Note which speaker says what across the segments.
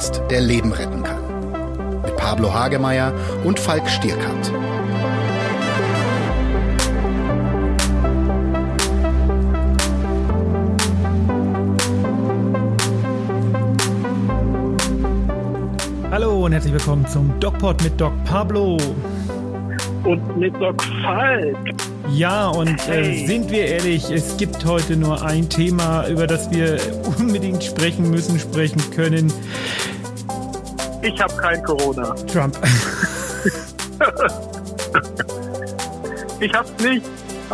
Speaker 1: Podcast, der Leben retten kann. Mit Pablo Hagemeyer und Falk Stierkant.
Speaker 2: Hallo und herzlich willkommen zum DocPod mit Doc Pablo.
Speaker 3: Und mit Doc Falk.
Speaker 2: Ja, und sind wir ehrlich, es gibt heute nur ein Thema, über das wir unbedingt sprechen müssen, sprechen können.
Speaker 3: Ich habe kein Corona.
Speaker 2: Trump.
Speaker 3: Ich hab's nicht.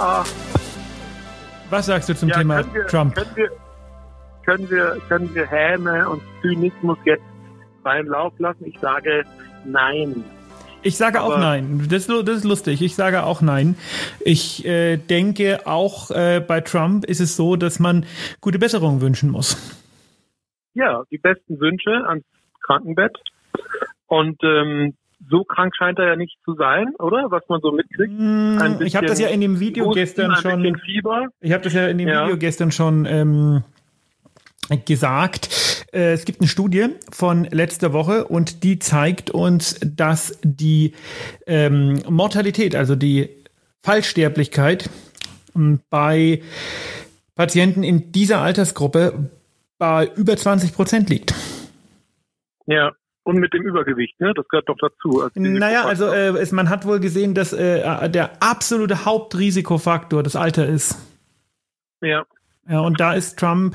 Speaker 2: Was sagst du zum Thema Trump?
Speaker 3: Können wir Häme und Zynismus jetzt freien Lauf lassen? Ich sage nein.
Speaker 2: Ich sage auch nein. Das ist lustig. Ich sage auch nein. Ich denke, auch bei Trump ist es so, dass man gute Besserung wünschen muss.
Speaker 3: Ja, die besten Wünsche ans Krankenbett. Und so krank scheint er ja nicht zu sein, oder? Was man so mitkriegt.
Speaker 2: Ich habe das ja in dem Video gestern schon. Ich habe das ja in dem Video gestern schon gesagt. Es gibt eine Studie von letzter Woche und die zeigt uns, dass die Mortalität, also die Fallsterblichkeit bei Patienten in dieser Altersgruppe bei über 20% liegt.
Speaker 3: Ja, und mit dem Übergewicht, ne? Das gehört doch dazu.
Speaker 2: Man hat wohl gesehen, dass der absolute Hauptrisikofaktor das Alter ist.
Speaker 3: Ja.
Speaker 2: Ja, und da ist Trump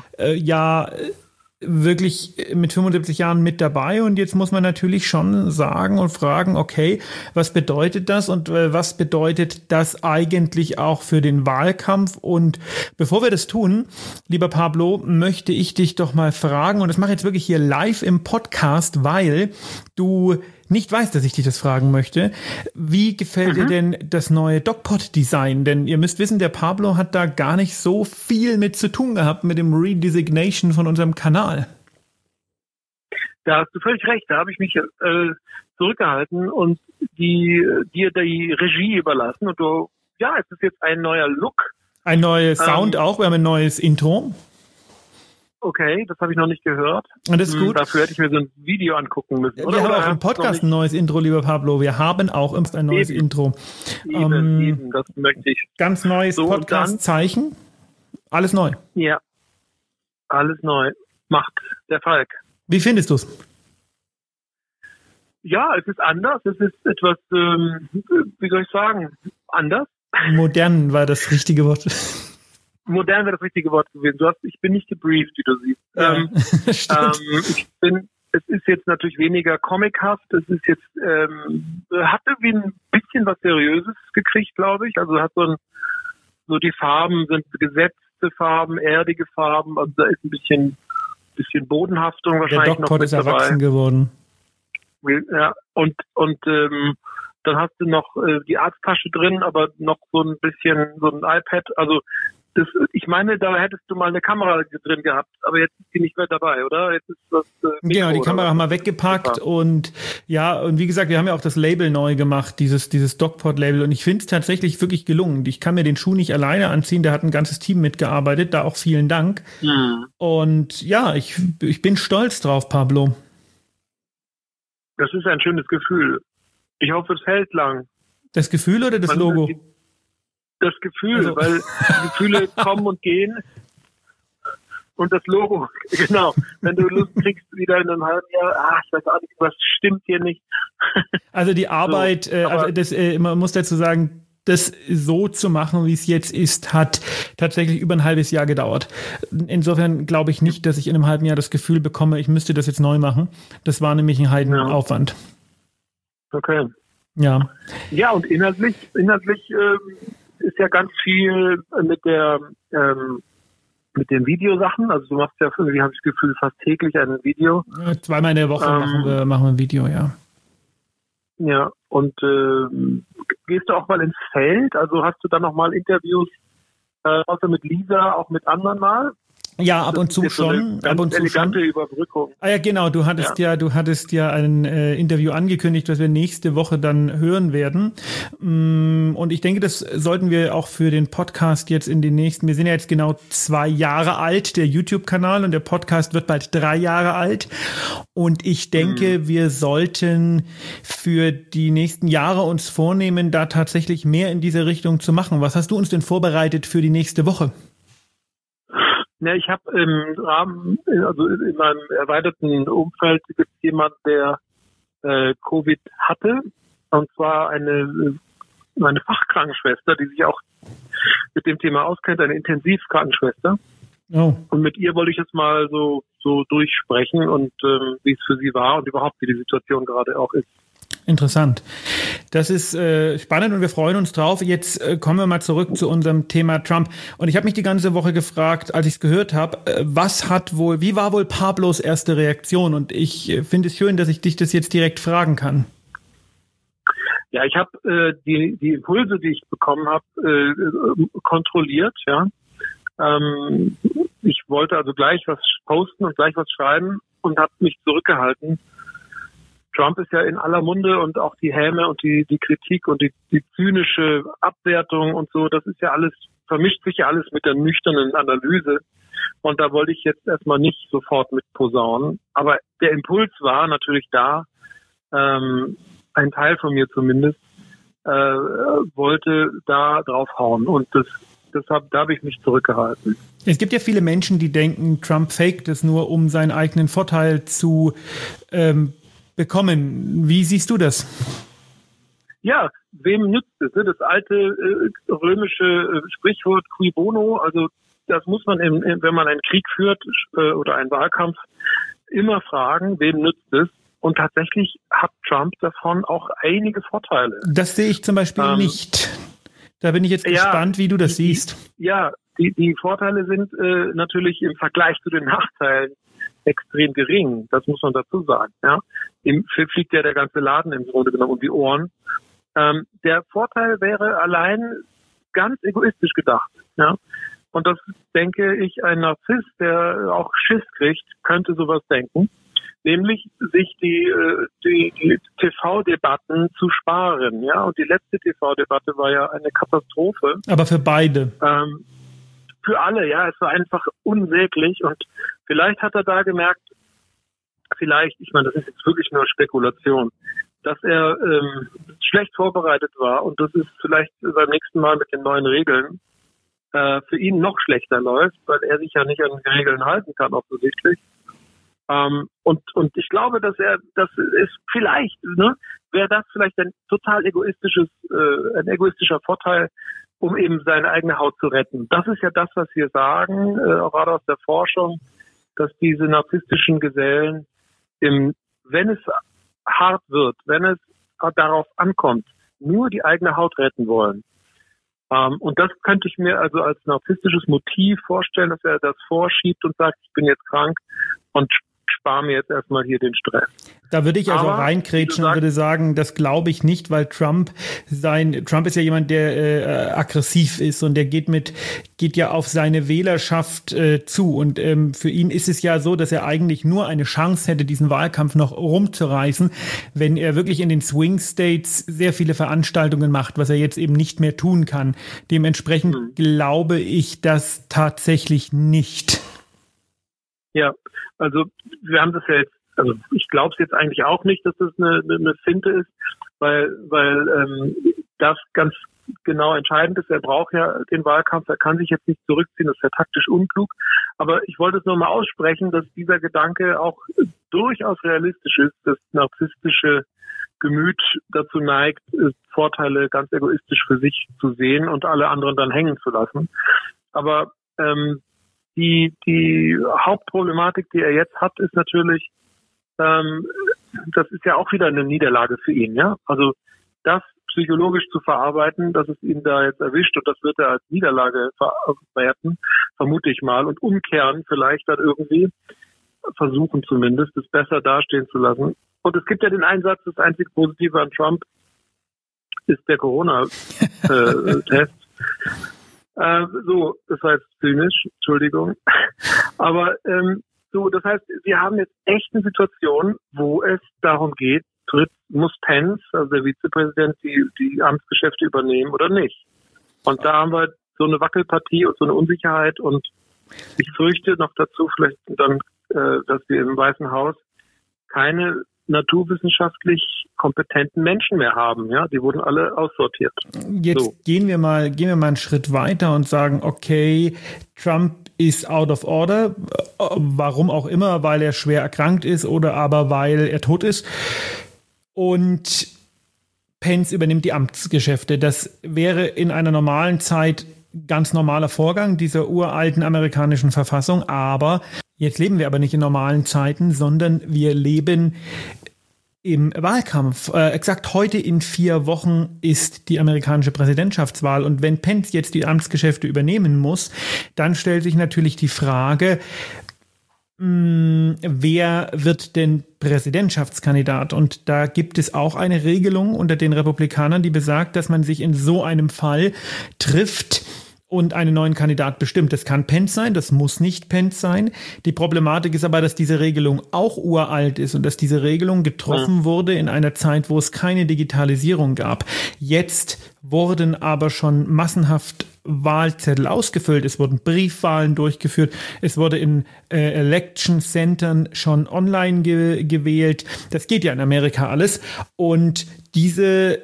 Speaker 2: wirklich mit 75 Jahren mit dabei und jetzt muss man natürlich schon sagen und fragen, okay, was bedeutet das und was bedeutet das eigentlich auch für den Wahlkampf? Und bevor wir das tun, lieber Pablo, möchte ich dich doch mal fragen und das mache ich jetzt wirklich hier live im Podcast, weil du nicht weißt, dass ich dich das fragen möchte. Wie gefällt dir denn das neue DocPod-Design? Denn ihr müsst wissen, der Pablo hat da gar nicht so viel mit zu tun gehabt mit dem Redesignation von unserem Kanal.
Speaker 3: Da hast du völlig recht. Da habe ich mich zurückgehalten und dir die Regie überlassen. Und es ist jetzt ein neuer Look.
Speaker 2: Ein neuer Sound auch. Wir haben ein neues Intro.
Speaker 3: Okay, das habe ich noch nicht gehört.
Speaker 2: Und das ist gut.
Speaker 3: Dafür hätte ich mir so ein Video angucken müssen.
Speaker 2: Wir haben auch im Podcast ein neues Intro, lieber Pablo. Wir haben auch ein neues Intro.
Speaker 3: Eben, das möchte ich.
Speaker 2: Ganz neues Podcast-Zeichen. Alles neu.
Speaker 3: Ja, alles neu. Macht der Falk.
Speaker 2: Wie findest du es?
Speaker 3: Ja, es ist anders. Es ist etwas, wie soll ich sagen, anders.
Speaker 2: Modern war das richtige Wort.
Speaker 3: Modern wäre das richtige Wort gewesen. Ich bin nicht gebrieft, wie du siehst. Es ist jetzt natürlich weniger comichaft. Es ist jetzt, hat irgendwie ein bisschen was Seriöses gekriegt, glaube ich. Also hat so die Farben sind gesetzte Farben, erdige Farben. Also da ist ein bisschen Bodenhaftung wahrscheinlich noch mit dabei. Der DocPod ist erwachsen geworden. Ja, und dann hast du noch die Arzttasche drin, aber noch so ein bisschen so ein iPad. Also ich meine, da hättest du mal eine Kamera drin gehabt, aber jetzt ist die nicht mehr dabei, oder? Jetzt ist das Mikro,
Speaker 2: genau, die Kamera haben wir weggepackt und wie gesagt, wir haben ja auch das Label neu gemacht, dieses DocPod-Label und ich finde es tatsächlich wirklich gelungen. Ich kann mir den Schuh nicht alleine anziehen, da hat ein ganzes Team mitgearbeitet, da auch vielen Dank. Und ja, ich bin stolz drauf, Pablo.
Speaker 3: Das ist ein schönes Gefühl. Ich hoffe, es hält lang.
Speaker 2: Das Gefühl oder das Logo?
Speaker 3: Das Gefühl, weil die Gefühle kommen und gehen. Und das Logo, genau. Wenn du Lust kriegst, wieder in einem halben Jahr, ich weiß auch nicht, was stimmt hier nicht.
Speaker 2: Also die Arbeit, man muss dazu sagen, das so zu machen, wie es jetzt ist, hat tatsächlich über ein halbes Jahr gedauert. Insofern glaube ich nicht, dass ich in einem halben Jahr das Gefühl bekomme, ich müsste das jetzt neu machen. Das war nämlich ein Heidenaufwand.
Speaker 3: Okay.
Speaker 2: Ja.
Speaker 3: Ja, und inhaltlich ist ja ganz viel mit den Videosachen. Also du machst ja irgendwie, habe ich das Gefühl, fast täglich ein Video.
Speaker 2: Ja, zweimal in der Woche machen wir ein Video, ja.
Speaker 3: Ja, und gehst du auch mal ins Feld? Also hast du dann noch mal Interviews, außer mit Lisa, auch mit anderen mal?
Speaker 2: Ja, ab und zu schon.
Speaker 3: Ab und zu elegante schon. Überbrückung.
Speaker 2: Ah ja, genau. Du hattest ja ein Interview angekündigt, was wir nächste Woche dann hören werden. Und ich denke, das sollten wir auch für den Podcast jetzt in den nächsten, wir sind ja jetzt genau 2 Jahre alt, der YouTube-Kanal, und der Podcast wird bald 3 Jahre alt. Und ich denke, wir sollten für die nächsten Jahre uns vornehmen, da tatsächlich mehr in diese Richtung zu machen. Was hast du uns denn vorbereitet für die nächste Woche?
Speaker 3: Ja, ich habe im Rahmen, also in meinem erweiterten Umfeld gibt es jemanden, der Covid hatte, und zwar eine Fachkrankenschwester, die sich auch mit dem Thema auskennt, eine Intensivkrankenschwester. Oh. Und mit ihr wollte ich jetzt mal so durchsprechen und wie es für sie war und überhaupt wie die Situation gerade auch ist.
Speaker 2: Interessant. Das ist spannend und wir freuen uns drauf. Jetzt kommen wir mal zurück zu unserem Thema Trump. Und ich habe mich die ganze Woche gefragt, als ich es gehört habe, wie war wohl Pablos erste Reaktion? Und ich finde es schön, dass ich dich das jetzt direkt fragen kann.
Speaker 3: Ja, ich habe die Impulse, die ich bekommen habe, kontrolliert. Ja, ich wollte also gleich was posten und gleich was schreiben und habe mich zurückgehalten. Trump ist ja in aller Munde und auch die Häme und die Kritik und die zynische Abwertung und so, das ist ja alles, vermischt sich ja alles mit der nüchternen Analyse. Und da wollte ich jetzt erstmal nicht sofort mit posaunen. Aber der Impuls war natürlich da, ein Teil von mir zumindest, wollte da draufhauen. Und da habe ich mich zurückgehalten.
Speaker 2: Es gibt ja viele Menschen, die denken, Trump faked es nur, um seinen eigenen Vorteil zu bekommen. Wie siehst du das?
Speaker 3: Ja, wem nützt es? Das alte römische Sprichwort cui bono, also das muss man, wenn man einen Krieg führt oder einen Wahlkampf, immer fragen, wem nützt es? Und tatsächlich hat Trump davon auch einige Vorteile.
Speaker 2: Das sehe ich zum Beispiel nicht. Da bin ich jetzt gespannt, wie du das siehst.
Speaker 3: Die Vorteile sind natürlich im Vergleich zu den Nachteilen extrem gering. Das muss man dazu sagen. Ja, ihm fliegt ja der ganze Laden im Grunde genommen um die Ohren. Der Vorteil wäre allein ganz egoistisch gedacht. Ja, und das denke ich, ein Narzisst, der auch Schiss kriegt, könnte sowas denken. Nämlich sich die TV-Debatten zu sparen. Ja, und die letzte TV-Debatte war ja eine Katastrophe.
Speaker 2: Aber für beide.
Speaker 3: Für alle, ja, es war einfach unsäglich und vielleicht hat er da gemerkt, ich meine, das ist jetzt wirklich nur Spekulation, dass er schlecht vorbereitet war und das ist vielleicht beim nächsten Mal mit den neuen Regeln für ihn noch schlechter läuft, weil er sich ja nicht an die Regeln halten kann, offensichtlich. Und ich glaube, das ist vielleicht, wäre das vielleicht ein total ein egoistischer Vorteil, um eben seine eigene Haut zu retten. Das ist ja das, was wir sagen, auch gerade aus der Forschung, dass diese narzisstischen Gesellen, wenn es hart wird, wenn es darauf ankommt, nur die eigene Haut retten wollen. Und das könnte ich mir also als narzisstisches Motiv vorstellen, dass er das vorschiebt und sagt, ich bin jetzt krank und spare mir jetzt erstmal hier den Stress.
Speaker 2: Da würde ich also reinkrätschen und würde sagen, das glaube ich nicht, weil Trump ist ja jemand, der aggressiv ist und der geht ja auf seine Wählerschaft zu und für ihn ist es ja so, dass er eigentlich nur eine Chance hätte, diesen Wahlkampf noch rumzureißen, wenn er wirklich in den Swing States sehr viele Veranstaltungen macht, was er jetzt eben nicht mehr tun kann. Dementsprechend glaube ich das tatsächlich nicht.
Speaker 3: Ja, also wir haben das ja jetzt, also ich glaube es jetzt eigentlich auch nicht, dass das eine Finte ist, weil das ganz genau entscheidend ist. Er braucht ja den Wahlkampf, er kann sich jetzt nicht zurückziehen, das wäre taktisch unklug. Aber ich wollte es nur mal aussprechen, dass dieser Gedanke auch durchaus realistisch ist, das narzisstische Gemüt dazu neigt, Vorteile ganz egoistisch für sich zu sehen und alle anderen dann hängen zu lassen. Aber die Hauptproblematik, die er jetzt hat, ist natürlich, das ist ja auch wieder eine Niederlage für ihn, ja. Also das psychologisch zu verarbeiten, dass es ihn da jetzt erwischt und das wird er als Niederlage verwerten, vermute ich mal, und umkehren vielleicht dann irgendwie, versuchen zumindest, es besser dastehen zu lassen. Und es gibt ja den Einsatz, das einzig Positive an Trump ist der Corona-Test. Das war jetzt zynisch, Entschuldigung. Aber das heißt, wir haben jetzt echt eine Situation, wo es darum geht, muss Pence, also der Vizepräsident, die Amtsgeschäfte übernehmen oder nicht. Und da haben wir so eine Wackelpartie und so eine Unsicherheit und ich fürchte noch dazu vielleicht dann, dass wir im Weißen Haus keine naturwissenschaftlich kompetenten Menschen mehr haben. Ja, die wurden alle aussortiert.
Speaker 2: Jetzt gehen wir mal einen Schritt weiter und sagen, okay, Trump ist out of order, warum auch immer, weil er schwer erkrankt ist oder aber weil er tot ist. Und Pence übernimmt die Amtsgeschäfte. Das wäre in einer normalen Zeit ganz normaler Vorgang dieser uralten amerikanischen Verfassung. Aber jetzt leben wir aber nicht in normalen Zeiten, sondern wir leben im Wahlkampf. Exakt heute in 4 Wochen ist die amerikanische Präsidentschaftswahl. Und wenn Pence jetzt die Amtsgeschäfte übernehmen muss, dann stellt sich natürlich die Frage, wer wird denn Präsidentschaftskandidat? Und da gibt es auch eine Regelung unter den Republikanern, die besagt, dass man sich in so einem Fall trifft und einen neuen Kandidat bestimmt. Das kann Pence sein, das muss nicht Pence sein. Die Problematik ist aber, dass diese Regelung auch uralt ist und dass diese Regelung getroffen wurde in einer Zeit, wo es keine Digitalisierung gab. Jetzt wurden aber schon massenhaft Wahlzettel ausgefüllt, es wurden Briefwahlen durchgeführt, es wurde in Election Centern schon online gewählt. Das geht ja in Amerika alles. Und diese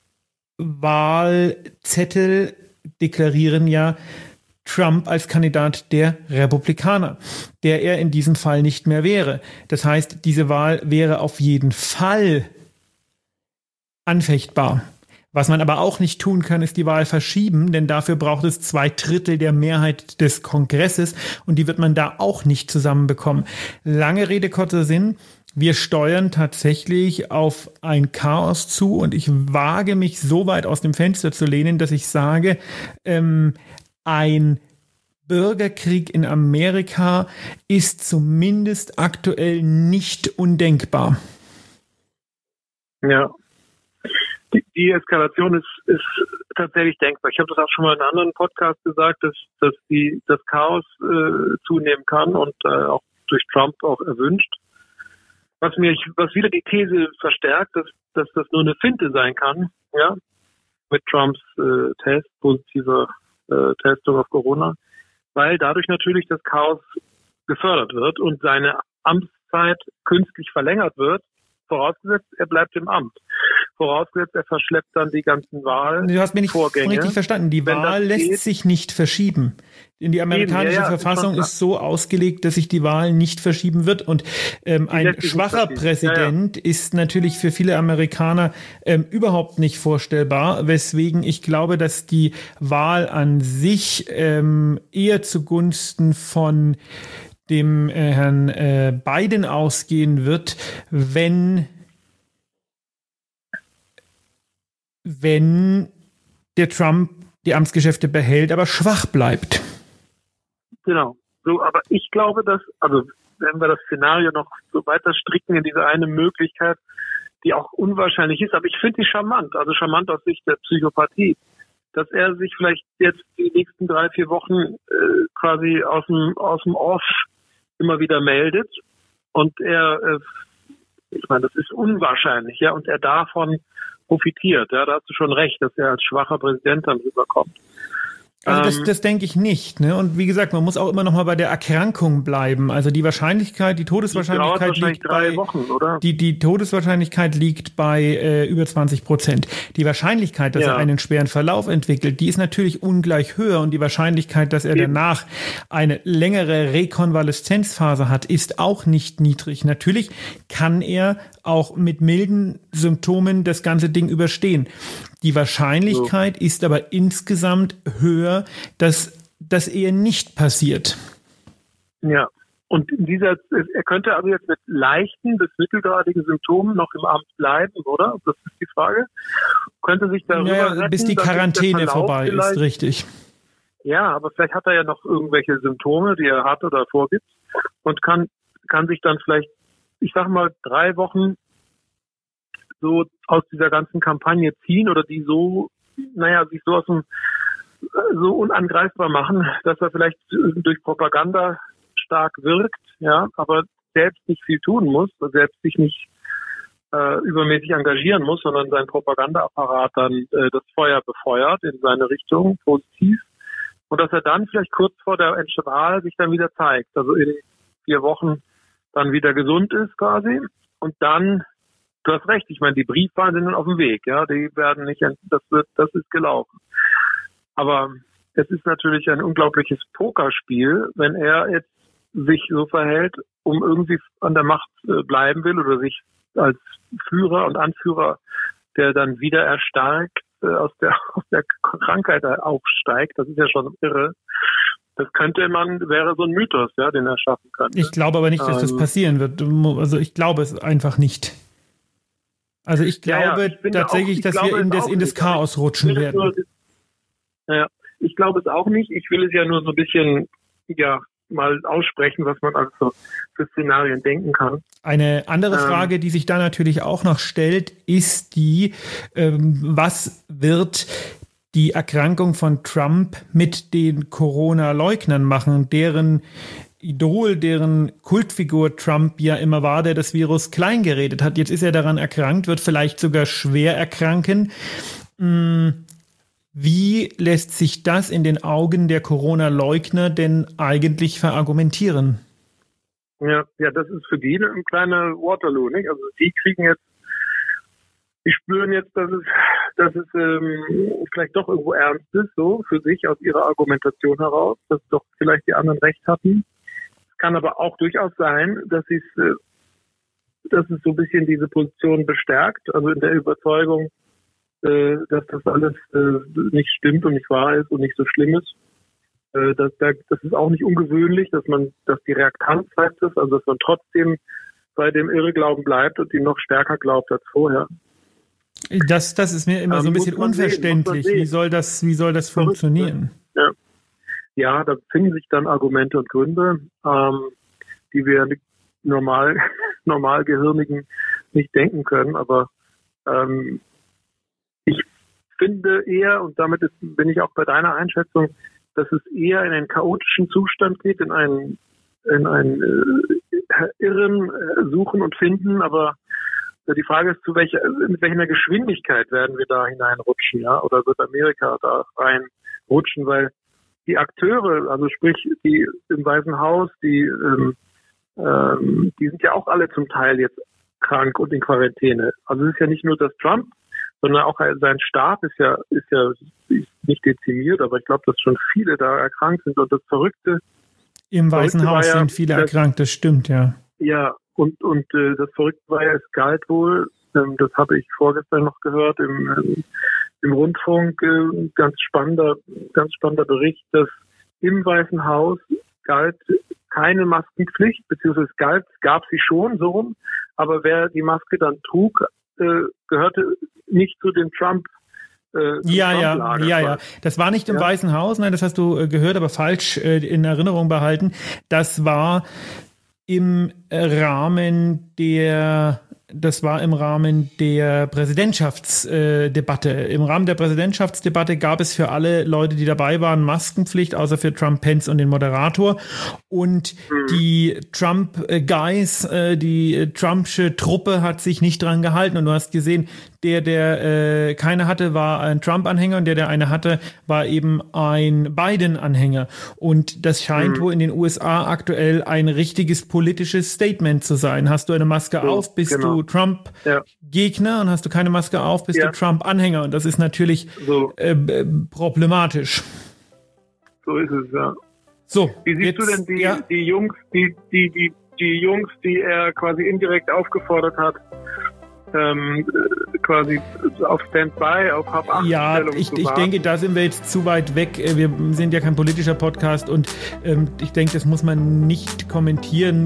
Speaker 2: Wahlzettel deklarieren ja Trump als Kandidat der Republikaner, der er in diesem Fall nicht mehr wäre. Das heißt, diese Wahl wäre auf jeden Fall anfechtbar. Was man aber auch nicht tun kann, ist die Wahl verschieben, denn dafür braucht es 2/3 der Mehrheit des Kongresses und die wird man da auch nicht zusammenbekommen. Lange Rede, kurzer Sinn. Wir steuern tatsächlich auf ein Chaos zu und ich wage mich so weit aus dem Fenster zu lehnen, dass ich sage, ein Bürgerkrieg in Amerika ist zumindest aktuell nicht undenkbar.
Speaker 3: Ja. Die Eskalation ist tatsächlich denkbar. Ich habe das auch schon mal in einem anderen Podcast gesagt, dass das Chaos zunehmen kann und auch durch Trump auch erwünscht. Was wieder die These verstärkt, dass das nur eine Finte sein kann, ja, mit Trumps positiver Testung auf Corona, weil dadurch natürlich das Chaos gefördert wird und seine Amtszeit künstlich verlängert wird, vorausgesetzt, er bleibt im Amt. Vorausgesetzt, er verschleppt dann die ganzen Wahlvorgänge.
Speaker 2: Du hast mich nicht richtig verstanden. Die Wahl lässt sich nicht verschieben. In die amerikanische Verfassung ist so ausgelegt, dass sich die Wahl nicht verschieben wird. Und ein schwacher Präsident ist natürlich für viele Amerikaner überhaupt nicht vorstellbar, weswegen ich glaube, dass die Wahl an sich eher zugunsten von dem Herrn Biden ausgehen wird, wenn der Trump die Amtsgeschäfte behält, aber schwach bleibt.
Speaker 3: Genau. So, aber ich glaube, wenn wir das Szenario noch so weiter stricken in diese eine Möglichkeit, die auch unwahrscheinlich ist, aber ich finde die charmant, also charmant aus Sicht der Psychopathie, dass er sich vielleicht jetzt die nächsten 3-4 Wochen quasi aus dem Off immer wieder meldet und ich meine, das ist unwahrscheinlich, ja, und er davon profitiert, ja, da hast du schon recht, dass er als schwacher Präsident dann rüberkommt.
Speaker 2: Also das denke ich nicht, ne? Und wie gesagt, man muss auch immer noch mal bei der Erkrankung bleiben. Also die Todeswahrscheinlichkeit liegt bei 3
Speaker 3: Wochen, oder?
Speaker 2: Die Todeswahrscheinlichkeit liegt bei über 20%. Die Wahrscheinlichkeit, dass er einen schweren Verlauf entwickelt, die ist natürlich ungleich höher und die Wahrscheinlichkeit, dass er danach eine längere Rekonvaleszenzphase hat, ist auch nicht niedrig. Natürlich kann er auch mit milden Symptomen das ganze Ding überstehen. Die Wahrscheinlichkeit ist aber insgesamt höher, dass das eher nicht passiert.
Speaker 3: Ja, und er könnte also jetzt mit leichten bis mittelgradigen Symptomen noch im Amt bleiben, oder? Das ist die Frage. Könnte sich darüber retten,
Speaker 2: bis die Quarantäne vorbei ist, richtig.
Speaker 3: Ja, aber vielleicht hat er ja noch irgendwelche Symptome, die er hat oder vorgibt und kann sich dann vielleicht, ich sag mal, 3 Wochen so aus dieser ganzen Kampagne ziehen oder die sich so unangreifbar machen, dass er vielleicht durch Propaganda stark wirkt, ja, aber selbst nicht viel tun muss, selbst sich nicht übermäßig engagieren muss, sondern sein Propagandaapparat dann das Feuer befeuert in seine Richtung, positiv. Und dass er dann vielleicht kurz vor der Wahl sich dann wieder zeigt, also in 4 Wochen dann wieder gesund ist quasi. Und dann, du hast recht, ich meine, die Briefwahlen sind dann auf dem Weg, ja, die werden nicht, das ist gelaufen. Aber es ist natürlich ein unglaubliches Pokerspiel, wenn er jetzt sich so verhält, um irgendwie an der Macht bleiben will oder sich als Führer und Anführer, der dann wieder erstarkt aus der Krankheit aufsteigt. Das ist ja schon irre. Das wäre so ein Mythos, ja, den er schaffen könnte.
Speaker 2: Ich glaube aber nicht, dass das passieren wird. Also ich glaube es einfach nicht. Also ich glaube tatsächlich, dass wir in das Chaos rutschen werden.
Speaker 3: Ich glaube es auch nicht. Ich will es ja nur so ein bisschen, mal aussprechen, was man also für Szenarien denken kann.
Speaker 2: Eine andere Frage, die sich da natürlich auch noch stellt, ist die, was wird die Erkrankung von Trump mit den Corona-Leugnern machen, deren Idol, deren Kultfigur Trump ja immer war, der das Virus klein geredet hat. Jetzt ist er daran erkrankt, wird vielleicht sogar schwer erkranken. Wie lässt sich das in den Augen der Corona-Leugner denn eigentlich verargumentieren?
Speaker 3: Ja, das ist für die ein kleiner Waterloo, nicht? Also die spüren jetzt, dass es vielleicht doch irgendwo ernst ist, so für sich aus ihrer Argumentation heraus, dass doch vielleicht die anderen recht hatten. Es kann aber auch durchaus sein, dass es so ein bisschen diese Position bestärkt, also in der Überzeugung, dass das alles nicht stimmt und nicht wahr ist und nicht so schlimm ist. Das ist auch nicht ungewöhnlich, dass die Reaktanz heißt es, also dass man trotzdem bei dem Irrglauben bleibt und ihm noch stärker glaubt als vorher.
Speaker 2: Das ist mir immer so ein bisschen unverständlich. Wie soll das funktionieren?
Speaker 3: Ja, da finden sich dann Argumente und Gründe, die wir Normalgehirnigen nicht denken können, aber ich finde eher, und damit bin ich auch bei deiner Einschätzung, dass es eher in einen chaotischen Zustand geht, in einen Irren suchen und finden, aber die Frage ist, mit welcher Geschwindigkeit werden wir da hineinrutschen, ja, oder wird Amerika da reinrutschen, weil die Akteure, also sprich die im Weißen Haus, die sind ja auch alle zum Teil jetzt krank und in Quarantäne. Also es ist ja nicht nur das Trump, sondern auch sein Stab ist ja nicht dezimiert, aber ich glaube, dass schon viele da erkrankt sind. Und das Verrückte
Speaker 2: im Weißen Haus sind viele erkrankt, das stimmt, ja. Ja,
Speaker 3: und das Verrückte war ja, es galt wohl, das habe ich vorgestern noch gehört im Rundfunk, ganz spannender Bericht, dass im Weißen Haus galt keine Maskenpflicht, beziehungsweise gab sie schon so rum, aber wer die Maske dann trug, gehörte nicht zu den Trump.
Speaker 2: Ja. Das war nicht im Weißen Haus, nein, das hast du gehört, aber falsch in Erinnerung behalten. Das war im Rahmen der Präsidentschaftsdebatte. Im Rahmen der Präsidentschaftsdebatte gab es für alle Leute, die dabei waren, Maskenpflicht, außer für Trump, Pence und den Moderator. Und die Trump-Guys, die Trumpsche Truppe hat sich nicht dran gehalten. Und du hast gesehen, der keine hatte, war ein Trump-Anhänger und der eine hatte, war eben ein Biden-Anhänger. Und das scheint wohl in den USA aktuell ein richtiges politisches Statement zu sein. Hast du eine Maske auf, bist du Trump-Gegner, und hast du keine Maske auf, bist du Trump-Anhänger. Und das ist natürlich problematisch.
Speaker 3: So ist es, ja.
Speaker 2: So,
Speaker 3: wie siehst du denn die Jungs, die Jungs, die er quasi indirekt aufgefordert hat, quasi auf Standby, auf Hab-8-Stellung
Speaker 2: ich denke, da sind wir jetzt zu weit weg. Wir sind ja kein politischer Podcast und ich denke, das muss man nicht kommentieren.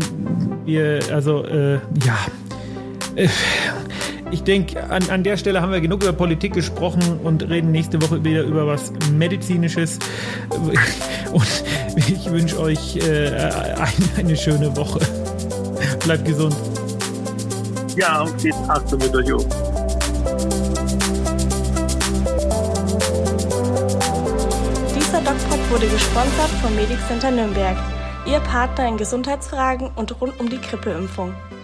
Speaker 2: Ich denke, an der Stelle haben wir genug über Politik gesprochen und reden nächste Woche wieder über was Medizinisches. Und ich wünsche euch eine schöne Woche. Bleibt gesund.
Speaker 3: Ja, und geht Achtung mit euch um.
Speaker 4: Dieser DocPod wurde gesponsert vom Medic Center Nürnberg. Ihr Partner in Gesundheitsfragen und rund um die Grippeimpfung.